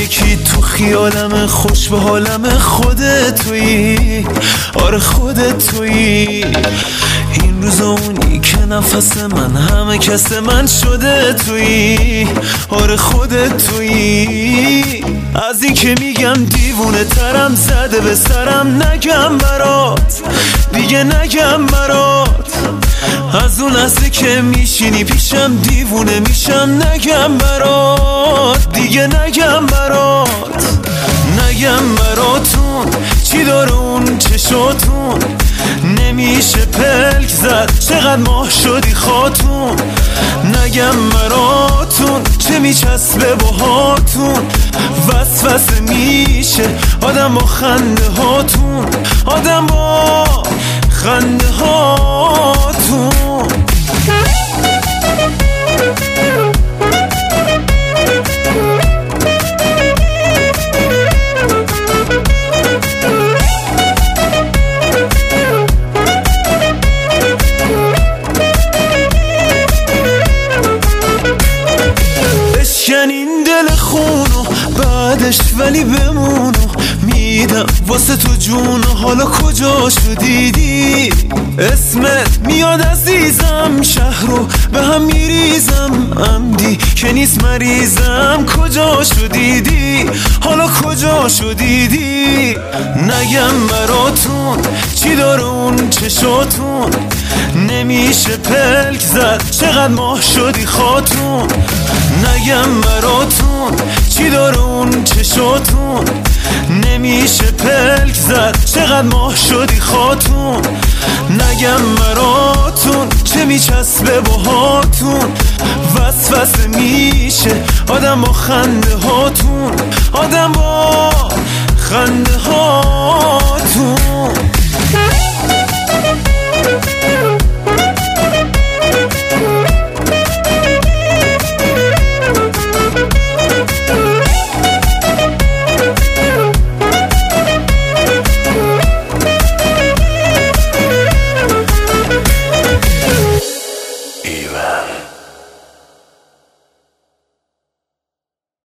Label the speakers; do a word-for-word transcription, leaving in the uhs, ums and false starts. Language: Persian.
Speaker 1: یکی تو خیالم خوش به حالم خودت تویی، آره خودت تویی. این روزا اونی که نفس من همه کس من شده تویی، آره خودت تویی. از این که میگم دیوونه ترم زده به سرم نگم برات، دیگه نگم برات. از اون لحظه که میشینی پیشم دیوونه میشم نگم برات، دیگه نگم برات. نگم براتون چی داره اون چشاتون، نمیشه پلک زد چقدر ماه شدی خاتون. نگم براتون چه میچسبه باهاتون، وسوسه میشه آدم با خنده هاتون، آدم با خنده هاتون. بشکن این دل خونو بعدش ولی بمونو، میدم واسه تو جون. حالا کجا شدیدی اسمت میاد عزیزم، شهرو به هم میریزم عمدی که نیست مریضم. کجا شدیدی حالا کجا شدیدی. نگم براتون چی داره اون چشاتون، نمیشه پلک زد چقدر ماه شدی خاتون. نگم براتون چی داره اون چشاتون، نمیشه پلک زد چقدر ماه شدی خاتون. نگم براتون چه میچسبه باهاتون، وسوسه میشه آدم با خنده هاتون، آدم با خنده هاتون.